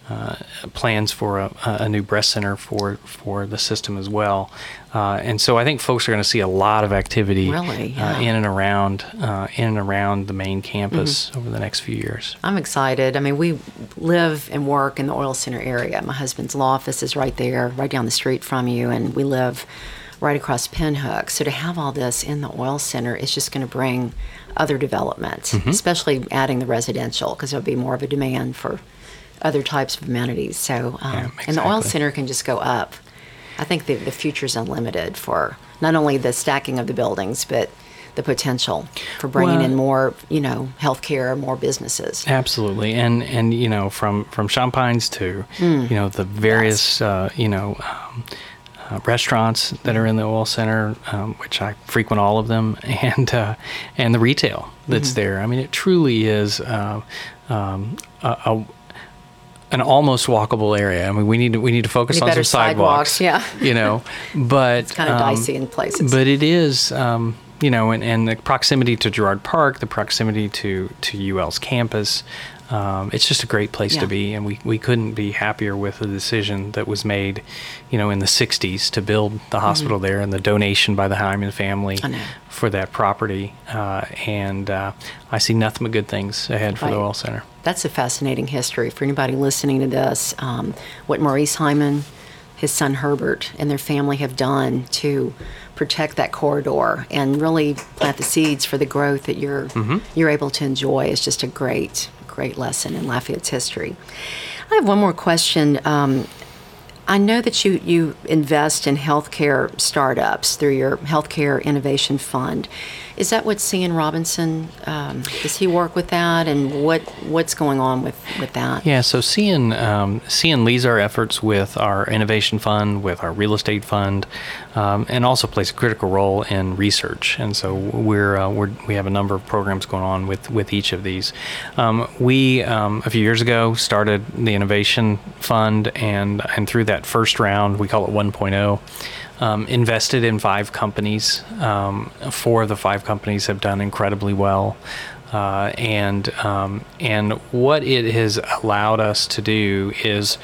uh, plans for a, a new breast center for for the system as well. Uh, and so I think folks are going to see a lot of activity really, yeah. uh, in and around uh, in and around the main campus mm-hmm. over the next few years. I'm excited. I mean, we live and work in the Oil Center area. My husband's law office is right there, right down the street from you, and we live right across Pinhook. So to have all this in the Oil Center is just going to bring other development, mm-hmm. especially adding the residential, because there'll be more of a demand for other types of amenities. So, um, yeah, exactly. And the Oil Center can just go up. I think the, the future's unlimited for not only the stacking of the buildings, but the potential for bringing well, in more, you know, healthcare, more businesses. Absolutely, and and you know, from from Champagnes to mm. you know the various yes. uh, you know um, uh, restaurants that are in the Oil Center, um, which I frequent all of them, and uh, and the retail that's mm-hmm. there. I mean, it truly is uh, um, a, a an almost walkable area. I mean, we need to we need to focus on some sidewalks, sidewalks. Yeah, you know, but it's kind of um, dicey in places. But it is, um, you know, and, and the proximity to Girard Park, the proximity to to U L's campus. Um, it's just a great place yeah. to be, and we, we couldn't be happier with the decision that was made, you know, in the sixties to build the hospital mm-hmm. there, and the donation by the Hyman family for that property. Uh, and uh, I see nothing but good things ahead for right. the Oil Center. That's a fascinating history for anybody listening to this. Um, what Maurice Hyman, his son Herbert, and their family have done to protect that corridor and really plant the seeds for the growth that you're mm-hmm. you're able to enjoy is just a great. Great lesson in Lafayette's history. I have one more question. Um, I know that you, you invest in healthcare startups through your Healthcare Innovation Fund. Is that what Cian Robinson, um, does he work with that, and what what's going on with, with that? Yeah, so Cian, um, Cian leads our efforts with our innovation fund, with our real estate fund, um, and also plays a critical role in research. And so we're, uh, we're we have a number of programs going on with, with each of these. Um, we, um, a few years ago, started the innovation fund, and, and through that first round, we call it one point oh, Um, invested in five companies. Um, four of the five companies have done incredibly well, uh, and um, and what it has allowed us to do is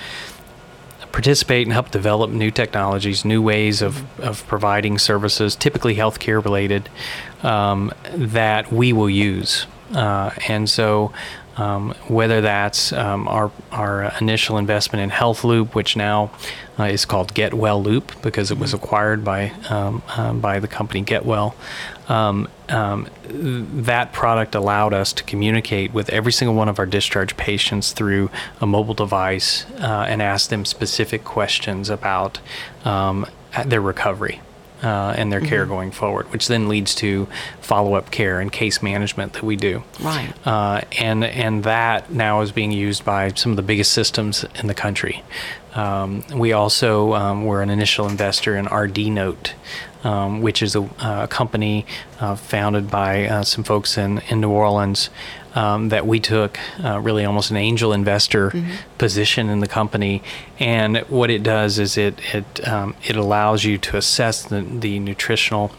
participate and help develop new technologies, new ways of, of providing services, typically healthcare related, um, that we will use. Uh, and so Um, whether that's um, our our initial investment in Health Loop, which now uh, is called Get Well Loop because it was acquired by um, um, by the company Get Well. Um, um, that product allowed us to communicate with every single one of our discharge patients through a mobile device uh, and ask them specific questions about um, their recovery. Uh, and their care mm-hmm. going forward, which then leads to follow-up care and case management that we do. Right. Uh, and and that now is being used by some of the biggest systems in the country. Um, we also um, were an initial investor in R D Note, um, which is a, a company uh, founded by uh, some folks in, in New Orleans um, that we took uh, really almost an angel investor mm-hmm. position in the company. And what it does is it it um, it allows you to assess the, the nutritional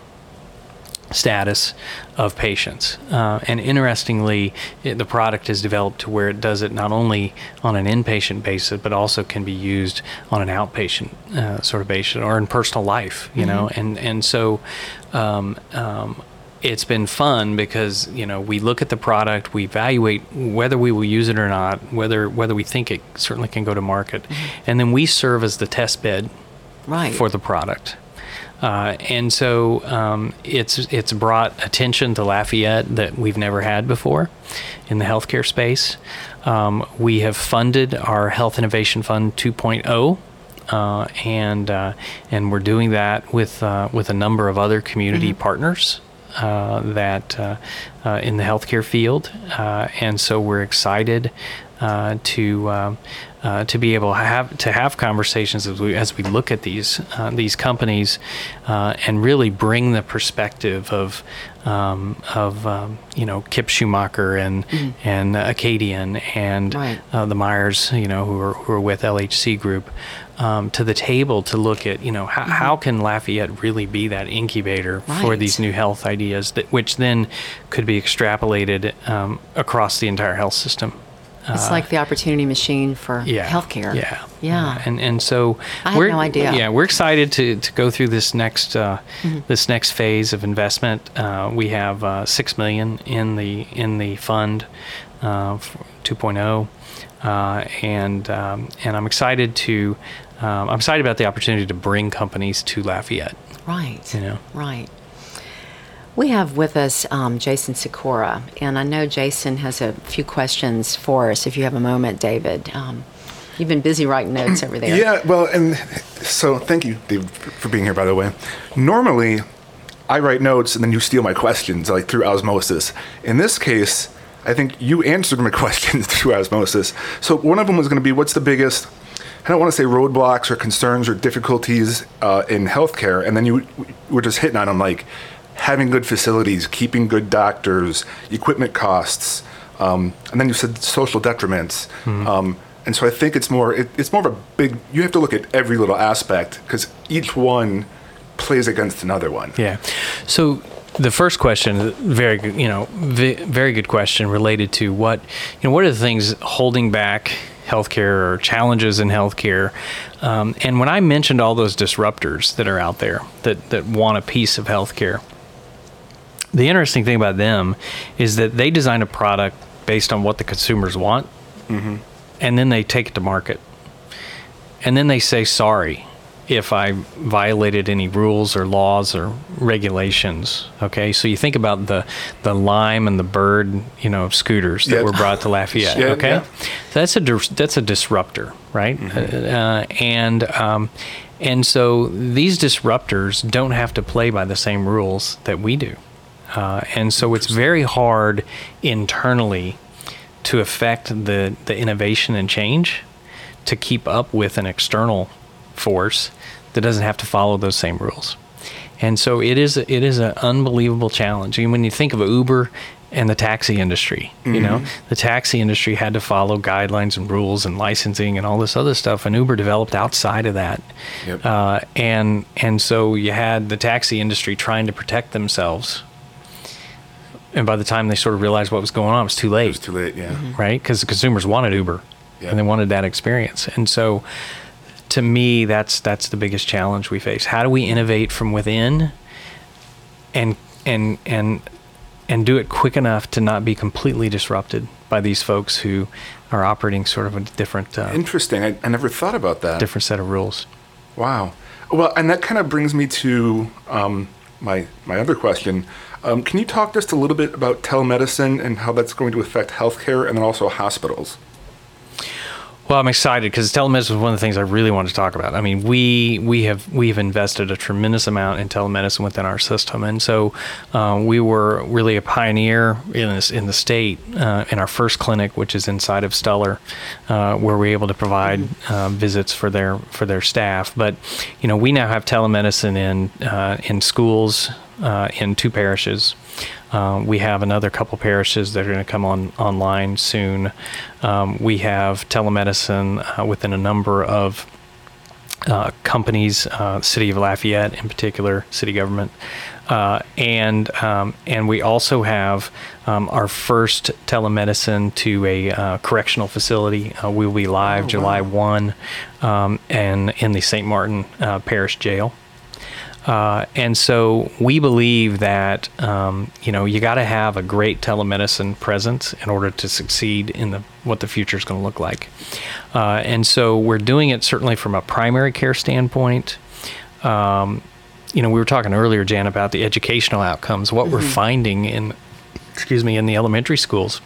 status of patients. Uh, and interestingly, it, the product is developed to where it does it not only on an inpatient basis, but also can be used on an outpatient uh, sort of basis or in personal life, you mm-hmm. know. And, and so um, um, it's been fun because, you know, we look at the product, we evaluate whether we will use it or not, whether whether we think it certainly can go to market. Mm-hmm. And then we serve as the test bed right. for the product. Uh, and so um, it's it's brought attention to Lafayette that we've never had before in the healthcare space. Um, we have funded our Health Innovation Fund two point oh, uh, and uh, and we're doing that with uh, with a number of other community mm-hmm. partners uh, that uh, uh, in the healthcare field, uh, and so we're excited uh, to. Um, Uh, to be able to have to have conversations as we as we look at these uh, these companies uh, and really bring the perspective of um, of um, you know Kip Schumacher and mm-hmm. and Acadian and right. uh, the Myers, you know, who are who are with L H C Group um, to the table to look at, you know, how mm-hmm. how can Lafayette really be that incubator right. for these new health ideas that which then could be extrapolated um, across the entire health system. It's uh, like the opportunity machine for yeah, healthcare. Yeah, yeah. And and so I had we're, no idea. Yeah, we're excited to, to go through this next uh, Mm-hmm. this next phase of investment. Uh, we have uh, six million in the in the fund uh, two point oh, uh, and um, and I'm excited to um, I'm excited about the opportunity to bring companies to Lafayette. Right. You know. Right. We have with us um, Jason Sikora, and I know Jason has a few questions for us. If you have a moment, David, um, you've been busy writing notes over there. Yeah, well, and so thank you, David, for being here, by the way. Normally, I write notes and then you steal my questions, like through osmosis. In this case, I think you answered my questions through osmosis. So one of them was going to be, what's the biggest, I don't want to say roadblocks or concerns or difficulties uh, in healthcare, and then you were just hitting on them, like having good facilities, keeping good doctors, equipment costs, um, and then you said social detriments. Mm-hmm. Um, and so I think it's more it, it's more of a big. You have to look at every little aspect because each one plays against another one. Yeah. So the first question, very good, you know, very good question related to what you know. What are the things holding back healthcare or challenges in healthcare? Um, and when I mentioned all those disruptors that are out there that that want a piece of healthcare. The interesting thing about them is that they design a product based on what the consumers want, mm-hmm. and then they take it to market. And then they say, sorry, if I violated any rules or laws or regulations. Okay, so you think about the, the Lime and the Bird, you know, scooters that yep. were brought to Lafayette. yeah, okay, yeah. so that's a that's a disruptor, right? Mm-hmm. Uh, and um, and so these disruptors don't have to play by the same rules that we do. Uh, and so it's very hard internally to affect the, the innovation and change to keep up with an external force that doesn't have to follow those same rules. And so it is it is an unbelievable challenge. I mean, when you think of Uber and the taxi industry, mm-hmm. you know, the taxi industry had to follow guidelines and rules and licensing and all this other stuff, and Uber developed outside of that. Yep. Uh, and and so you had the taxi industry trying to protect themselves. And by the time they sort of realized what was going on, it was too late. It was too late, yeah. Mm-hmm. Right? Because the consumers wanted Uber, yeah. and they wanted that experience. And so, to me, that's that's the biggest challenge we face. How do we innovate from within, and and and and do it quick enough to not be completely disrupted by these folks who are operating sort of a different, uh, interesting. I, I never thought about that. Different set of rules. Wow. Well, and that kind of brings me to um, my my other question. Um, can you talk just a little bit about telemedicine and how that's going to affect healthcare and then also hospitals? Well, I'm excited because telemedicine is one of the things I really want to talk about. I mean, we we have we have invested a tremendous amount in telemedicine within our system, and so uh, we were really a pioneer in this in the state uh, in our first clinic, which is inside of Stellar, uh, where we're able to provide uh, visits for their for their staff. But you know, we now have telemedicine in uh, in schools uh, in two parishes. Uh, we have another couple parishes that are going to come on online soon. Um, we have telemedicine uh, within a number of uh, companies, uh, City of Lafayette in particular, city government, uh, and um, and we also have um, our first telemedicine to a uh, correctional facility. Uh, we will be live oh, July wow. first, um, and in the Saint Martin uh, Parish Jail. Uh, and so we believe that, um, you know, you got to have a great telemedicine presence in order to succeed in the what the future is going to look like. Uh, and so we're doing it certainly from a primary care standpoint. Um, you know, we were talking earlier, Jan, about the educational outcomes, what mm-hmm. we're finding in, excuse me, in the elementary schools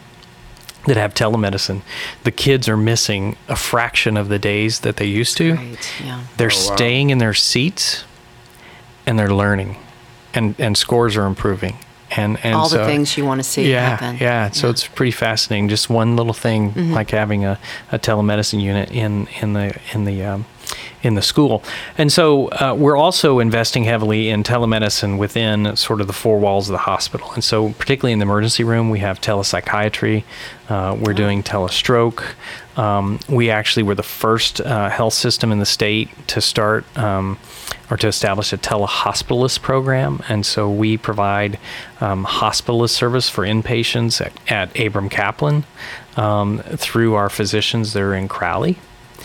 that have telemedicine. The kids are missing a fraction of the days that they used to. Right. Yeah. They're oh, wow. staying in their seats. And they're learning, and, and scores are improving, and, and all so, the things you want to see yeah, happen. Yeah, so yeah. It's pretty fascinating. Just one little thing, mm-hmm. like having a, a telemedicine unit in in the in the um, in the school, and so uh, we're also investing heavily in telemedicine within sort of the four walls of the hospital, and so particularly in the emergency room, we have telepsychiatry. Uh, we're oh. doing telestroke. Um, we actually were the first uh, health system in the state to start um, or to establish a telehospitalist program. And so we provide um, hospitalist service for inpatients at, at Abram Kaplan. um, through our physicians that are in Crowley.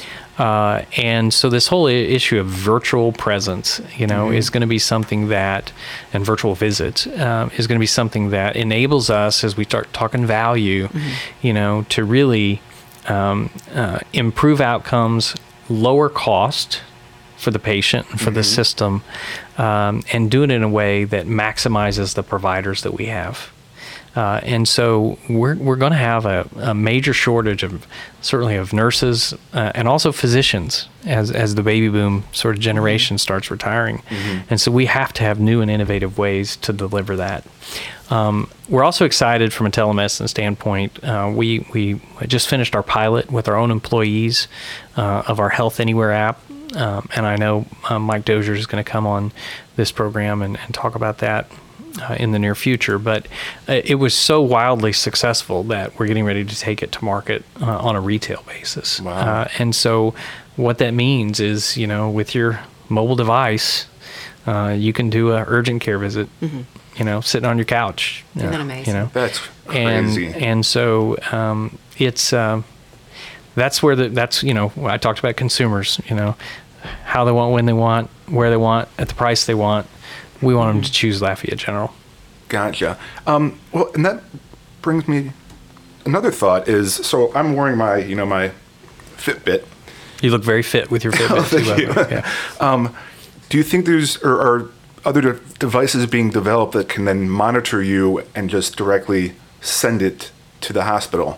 Uh, and so this whole I- issue of virtual presence, you know, mm-hmm. is going to be something that, and virtual visits, um, is going to be something that enables us as we start talking value, mm-hmm. you know, to really um, uh, improve outcomes, lower cost for the patient and for mm-hmm. the system, um, and do it in a way that maximizes the providers that we have. Uh, and so we're we're going to have a, a major shortage of certainly of nurses uh, and also physicians as as the baby boom sort of generation mm-hmm. starts retiring. Mm-hmm. And so we have to have new and innovative ways to deliver that. Um, we're also excited from a telemedicine standpoint. Uh, we we just finished our pilot with our own employees uh, of our Health Anywhere app. Um, and I know uh, Mike Dozier is going to come on this program and, and talk about that Uh, in the near future, but uh, it was so wildly successful that we're getting ready to take it to market uh, on a retail basis. Wow. Uh, and so what that means is, you know, with your mobile device, uh, you can do an urgent care visit, mm-hmm. you know, sitting on your couch. Isn't uh, that amazing? You know? That's crazy. And, and so um, it's, uh, that's where the, that's, you know, I talked about consumers, you know, how they want, when they want, where they want, at the price they want. We want them to choose Lafayette General. Gotcha. Um, well, and that brings me another thought is, so I'm wearing my, you know, my Fitbit. You look very fit with your Fitbit. Oh, thank too, you. Yeah. Um, do you think there's, or are other de- devices being developed that can then monitor you and just directly send it to the hospital?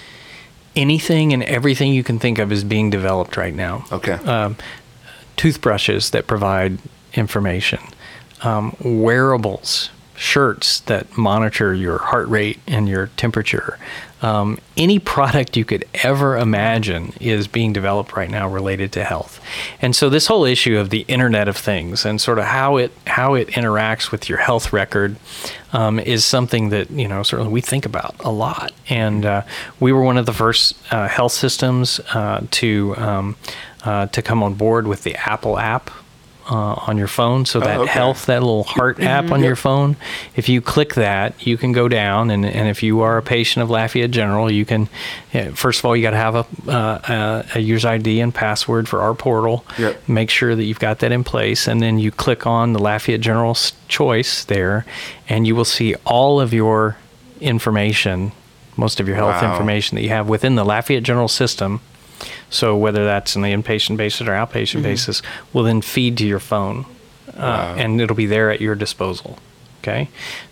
Anything and everything you can think of is being developed right now. Okay. Um, toothbrushes that provide information. Um, wearables, shirts that monitor your heart rate and your temperature. Um, any product you could ever imagine is being developed right now related to health. And so this whole issue of the Internet of Things and sort of how it how it interacts with your health record um, is something that, you know, certainly we think about a lot. And uh, we were one of the first uh, health systems uh, to um, uh, to come on board with the Apple app. Uh, on your phone, so that oh, okay. health, that little heart app on yep. your phone, if you click that, you can go down, and, and if you are a patient of Lafayette General, you can, first of all, you got to have a, uh, a user I D and password for our portal. Yep. Make sure that you've got that in place, and then you click on the Lafayette General choice there, and you will see all of your information, most of your health wow. information that you have within the Lafayette General system. So whether that's on the inpatient basis or outpatient mm-hmm. basis, will then feed to your phone, uh, wow. and it'll be there at your disposal. Okay,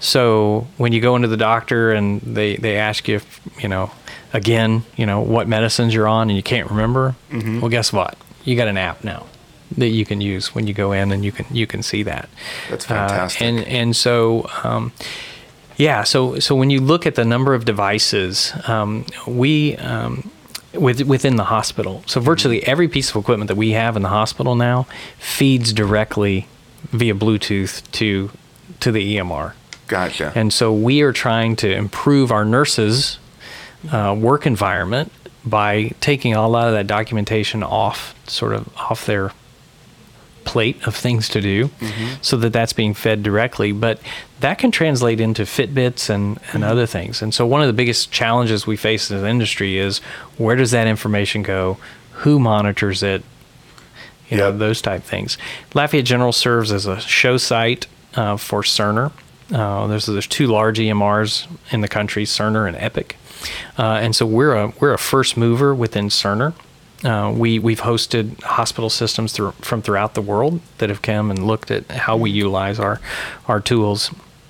so when you go into the doctor and they, they ask you, if, you know, again, you know, what medicines you're on and you can't remember, mm-hmm. well, guess what? You got an app now that you can use when you go in, and you can you can see that. That's fantastic. Uh, and and so. Um, yeah, so so when you look at the number of devices, um, we um, With, within the hospital. So virtually every piece of equipment that we have in the hospital now feeds directly via Bluetooth to to the E M R. Gotcha. And so we are trying to improve our nurses' uh, work environment by taking a lot of that documentation off, sort of off their plate of things to do, mm-hmm. so that that's being fed directly. But that can translate into Fitbits and, and mm-hmm. other things. And so one of the biggest challenges we face as an industry is, where does that information go? Who monitors it? You yep. know, those type things. Lafayette General serves as a show site uh, for Cerner. Uh, there's there's two large E M Rs in the country, Cerner and Epic. Uh, and so we're a we're a first mover within Cerner. Uh, we, we've hosted hospital systems through, from throughout the world that have come and looked at how we utilize our our tools.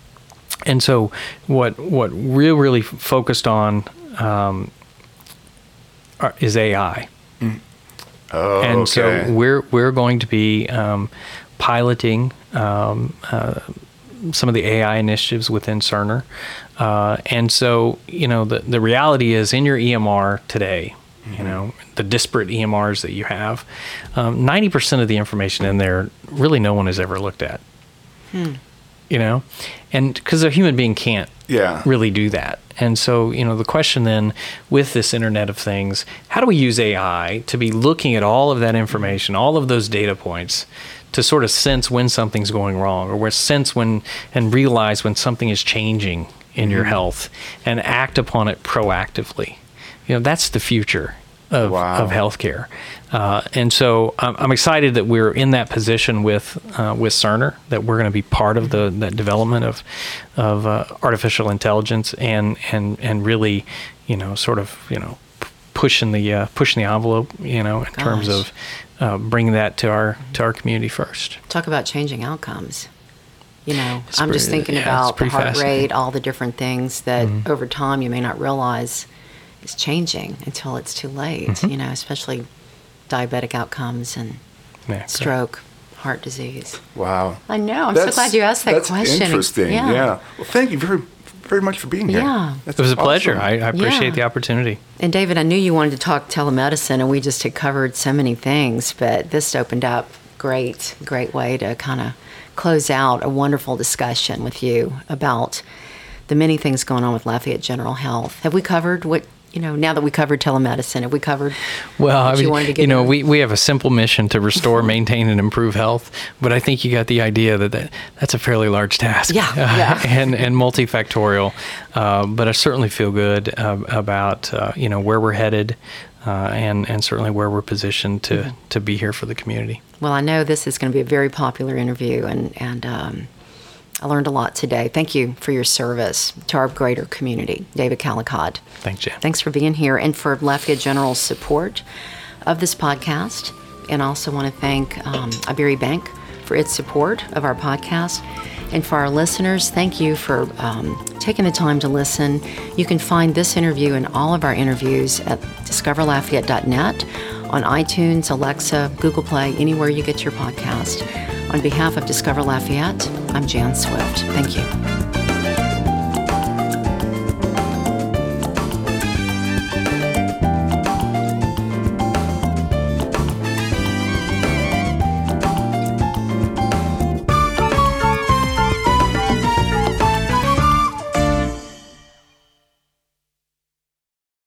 And so what what we're really focused on um, are, is A I. Mm. Oh, and okay. so we're we're going to be um, piloting um, uh, some of the A I initiatives within Cerner. Uh, and so, you know, the, the reality is, in your E M R today, you know, the disparate E M Rs that you have, um, ninety percent of the information in there, really no one has ever looked at. Hmm. You know, and because a human being can't yeah. really do that. And so, you know, the question then with this Internet of Things, how do we use A I to be looking at all of that information, all of those data points, to sort of sense when something's going wrong, or where sense when and realize when something is changing in mm-hmm. your health, and act upon it proactively? you know, that's the future of, Wow. of healthcare. Uh, and so I'm, I'm excited that we're in that position with uh, with Cerner, that we're going to be part of the that development of of uh, artificial intelligence and and and really, you know, sort of, you know, pushing the uh, pushing the envelope, you know, in Gosh. terms of uh, bringing that to our to our community first. Talk about changing outcomes. You know, It's I'm just pretty- thinking yeah, it's about the pretty heart fascinating. rate, all the different things that Mhm. over time you may not realize is changing until it's too late, Mhm. you know, especially diabetic outcomes and Yeah, correct. stroke, heart disease. Wow. I know. I'm so glad you asked that that's question. interesting. Yeah. Yeah. Well, thank you very, very much for being here. Yeah. That's It was a pleasure. awesome. I, I appreciate Yeah. the opportunity. And David, I knew you wanted to talk telemedicine, and we just had covered so many things, but this opened up great, great way to kind of close out a wonderful discussion with you about the many things going on with Lafayette General Health. Have we covered what, you know, now that we covered telemedicine, have we covered Well, what I you mean, wanted to get you know, in? we, we have a simple mission to restore, maintain, and improve health. But I think you got the idea that, that that's a fairly large task. Yeah, yeah. and and multifactorial. Uh, but I certainly feel good uh, about uh, you know, where we're headed, uh, and and certainly where we're positioned to Mm-hmm. to be here for the community. Well, I know this is going to be a very popular interview, and, and um, I learned a lot today. Thank you for your service to our greater community, David Calicott. Thanks, Jan. Thanks for being here and for Lafayette General's support of this podcast. And I also want to thank um, Iberia Bank for its support of our podcast. And for our listeners, thank you for um, taking the time to listen. You can find this interview and all of our interviews at discover lafayette dot net, on iTunes, Alexa, Google Play, anywhere you get your podcast. On behalf of Discover Lafayette, I'm Jan Swift. Thank you.